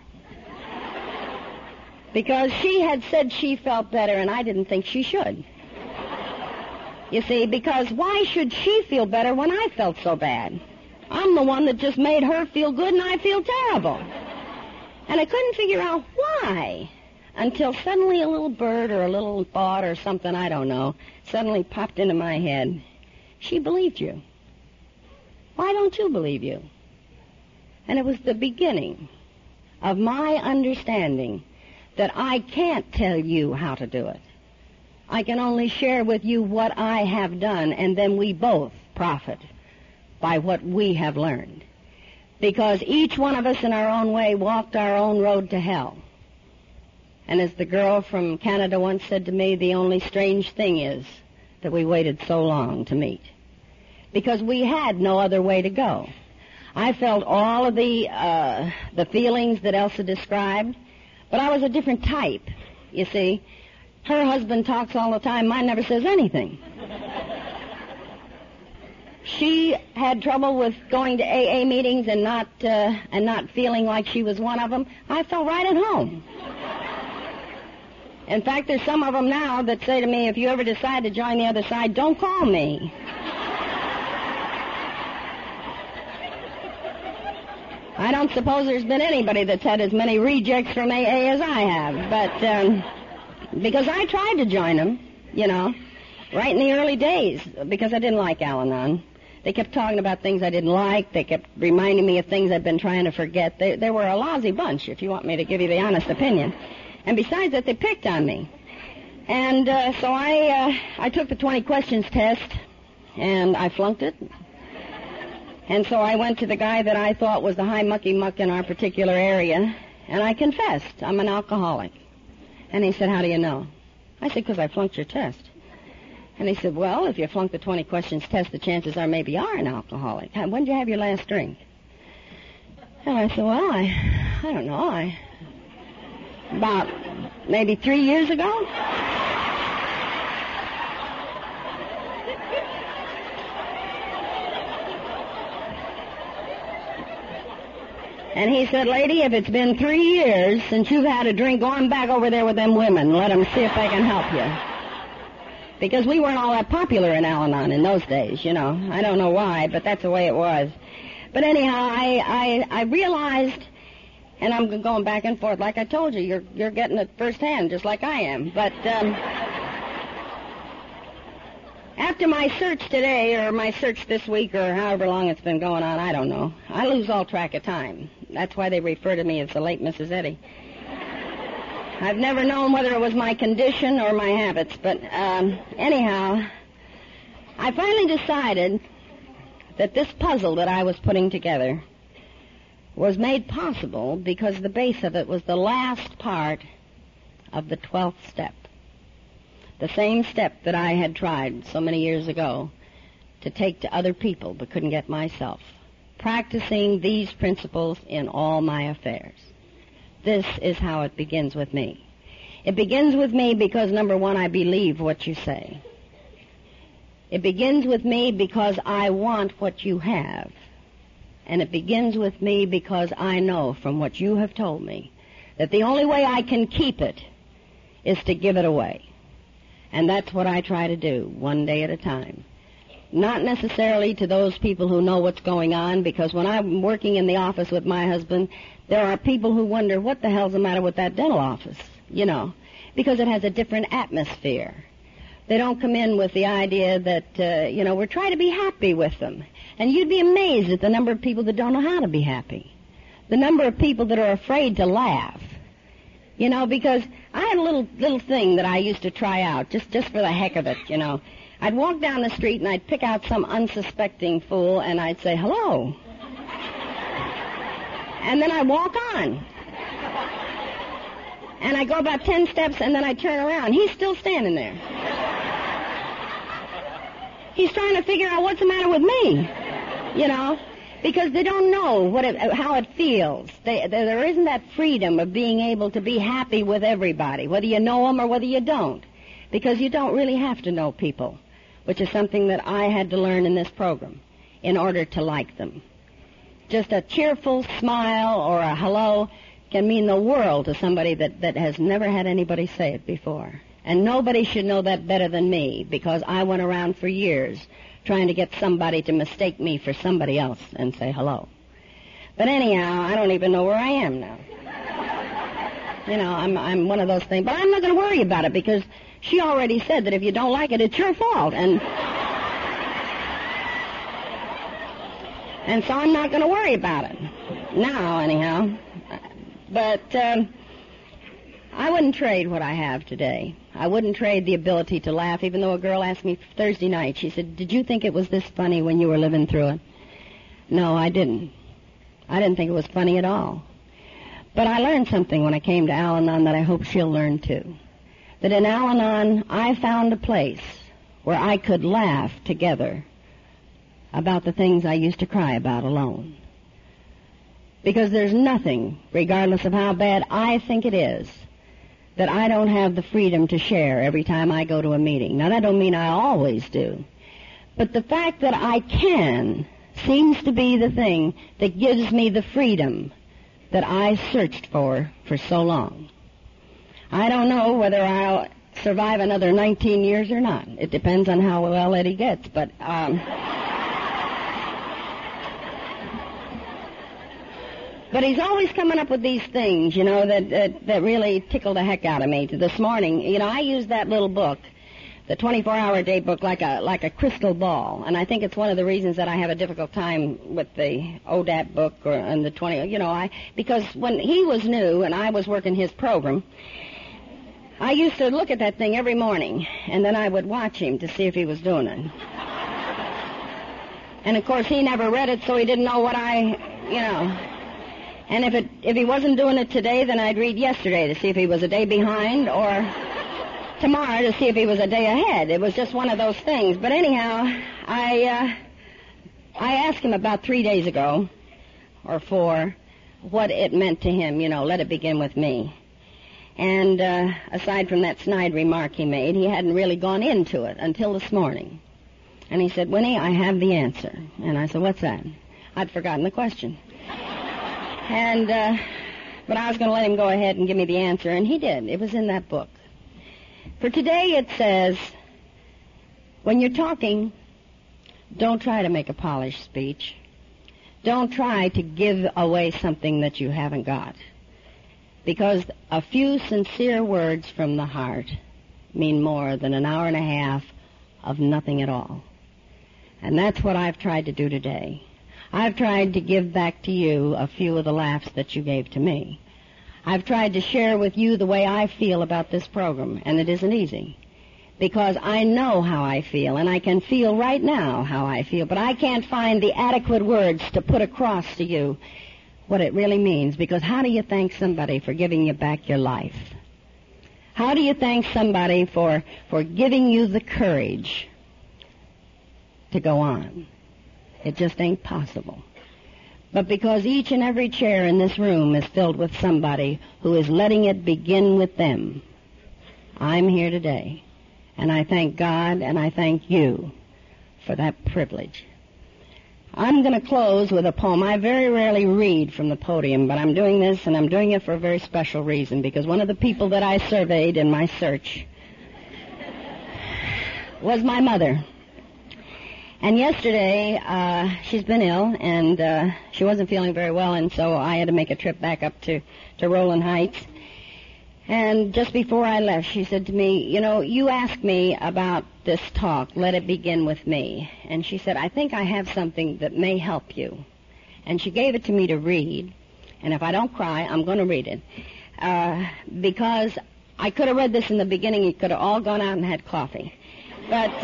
Because she had said she felt better, and I didn't think she should. You see, because why should she feel better when I felt so bad? I'm the one that just made her feel good, and I feel terrible. And I couldn't figure out why, until suddenly a little bird or a little thought or something, I don't know, suddenly popped into my head. She believed you. Why don't you believe you? And it was the beginning of my understanding that I can't tell you how to do it. I can only share with you what I have done, and then we both profit by what we have learned. Because each one of us in our own way walked our own road to hell. And as the girl from Canada once said to me, the only strange thing is that we waited so long to meet. Because we had no other way to go. I felt all of the feelings that Elsa described, but I was a different type, you see. Her husband talks all the time. Mine never says anything. She had trouble with going to AA meetings and not feeling like she was one of them. I felt right at home. In fact, there's some of them now that say to me, "If you ever decide to join the other side, don't call me." I don't suppose there's been anybody that's had as many rejects from AA as I have, but because I tried to join them, right in the early days, because I didn't like Al-Anon. They kept talking about things I didn't like. They kept reminding me of things I'd been trying to forget. They were a lousy bunch, if you want me to give you the honest opinion. And besides that, they picked on me. And so I took the 20 questions test, and I flunked it. And so I went to the guy that I thought was the high mucky-muck in our particular area, and I confessed I'm an alcoholic. And he said, "How do you know?" I said, "Because I flunked your test." And he said, "Well, if you flunk the 20 questions test, the chances are maybe you are an alcoholic. When did you have your last drink?" And I said, "Well, I don't know. About maybe 3 years ago." And he said, "Lady, if it's been 3 years since you've had a drink, go on back over there with them women. Let them see if they can help you." Because we weren't all that popular in Al-Anon in those days, I don't know why, but that's the way it was. But anyhow, I realized, and I'm going back and forth. Like I told you, you're getting it firsthand, just like I am. But after my search today, or my search this week, or however long it's been going on, I don't know. I lose all track of time. That's why they refer to me as the late Mrs. Eddy. I've never known whether it was my condition or my habits, but anyhow, I finally decided that this puzzle that I was putting together was made possible because the base of it was the last part of the 12th step. The same step that I had tried so many years ago to take to other people but couldn't get myself. Practicing these principles in all my affairs. This is how it begins with me. It begins with me because, number one, I believe what you say. It begins with me because I want what you have. And it begins with me because I know from what you have told me that the only way I can keep it is to give it away. And that's what I try to do, one day at a time. Not necessarily to those people who know what's going on, because when I'm working in the office with my husband, there are people who wonder, what the hell's the matter with that dental office? Because it has a different atmosphere. They don't come in with the idea that, we're trying to be happy with them. And you'd be amazed at the number of people that don't know how to be happy. The number of people that are afraid to laugh. Because I had a little thing that I used to try out, just for the heck of it, I'd walk down the street and I'd pick out some unsuspecting fool and I'd say, "Hello." And then I'd walk on. And I'd go about 10 steps and then I'd turn around. He's still standing there. He's trying to figure out what's the matter with me, because they don't know how it feels. There isn't that freedom of being able to be happy with everybody, whether you know them or whether you don't, because you don't really have to know people, which is something that I had to learn in this program in order to like them. Just a cheerful smile or a hello can mean the world to somebody that has never had anybody say it before. And nobody should know that better than me, because I went around for years trying to get somebody to mistake me for somebody else and say hello. But anyhow, I don't even know where I am now. I'm one of those things. But I'm not going to worry about it, because she already said that if you don't like it, it's your fault. And so I'm not going to worry about it. Now, anyhow. But I wouldn't trade what I have today. I wouldn't trade the ability to laugh, even though a girl asked me Thursday night. She said, "Did you think it was this funny when you were living through it?" No, I didn't. I didn't think it was funny at all. But I learned something when I came to Al-Anon that I hope she'll learn too. That in Al-Anon, I found a place where I could laugh together about the things I used to cry about alone. Because there's nothing, regardless of how bad I think it is, that I don't have the freedom to share every time I go to a meeting. Now, that don't mean I always do. But the fact that I can seems to be the thing that gives me the freedom that I searched for so long. I don't know whether I'll survive another 19 years or not. It depends on how well Eddie gets, but but he's always coming up with these things, that really tickle the heck out of me. This morning, I used that little book the 24-hour-a-day book like a crystal ball, and I think it's one of the reasons that I have a difficult time with the ODAT book and the 20. Because when he was new and I was working his program, I used to look at that thing every morning, and then I would watch him to see if he was doing it. And of course, he never read it, so he didn't know what And if he wasn't doing it today, then I'd read yesterday to see if he was a day behind, or tomorrow to see if he was a day ahead. It was just one of those things. But anyhow, I asked him about 3 days ago, or 4, what it meant to him, let it begin with me. And aside from that snide remark he made, he hadn't really gone into it until this morning. And he said, Winnie, I have the answer. And I said, what's that? I'd forgotten the question. But I was going to let him go ahead and give me the answer, and he did. It was in that book. For today it says, when you're talking, don't try to make a polished speech. Don't try to give away something that you haven't got. Because a few sincere words from the heart mean more than an hour and a half of nothing at all. And that's what I've tried to do today. I've tried to give back to you a few of the laughs that you gave to me. I've tried to share with you the way I feel about this program, and it isn't easy. Because I know how I feel, and I can feel right now how I feel, but I can't find the adequate words to put across to you what it really means, because how do you thank somebody for giving you back your life? How do you thank somebody for giving you the courage to go on? It just ain't possible. But because each and every chair in this room is filled with somebody who is letting it begin with them, I'm here today. And I thank God and I thank you for that privilege. I'm going to close with a poem. I very rarely read from the podium, but I'm doing this, and I'm doing it for a very special reason, because one of the people that I surveyed in my search was my mother. And yesterday, she's been ill, and she wasn't feeling very well, and so I had to make a trip back up to Rowland Heights. And just before I left, she said to me, you asked me about this talk, let it begin with me. And she said, I think I have something that may help you. And she gave it to me to read, and if I don't cry, I'm going to read it. Because I could have read this in the beginning, you could have all gone out and had coffee. But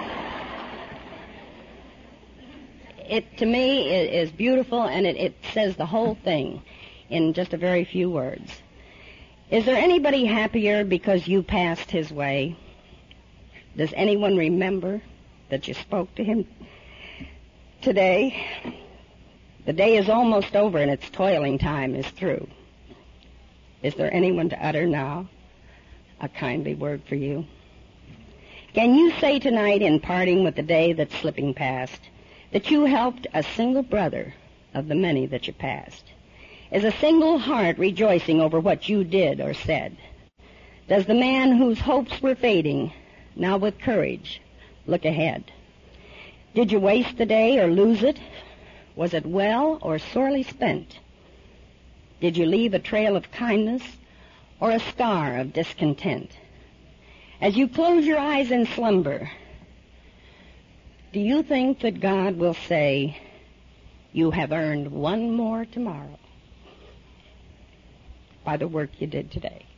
it, to me, is beautiful, and it says the whole thing in just a very few words. Is there anybody happier because you passed his way? Does anyone remember that you spoke to him today? The day is almost over and its toiling time is through. Is there anyone to utter now a kindly word for you? Can you say tonight, in parting with the day that's slipping past, that you helped a single brother of the many that you passed? Is a single heart rejoicing over what you did or said? Does the man whose hopes were fading now with courage look ahead? Did you waste the day or lose it? Was it well or sorely spent? Did you leave a trail of kindness or a scar of discontent? As you close your eyes in slumber, do you think that God will say, you have earned one more tomorrow by the work you did today?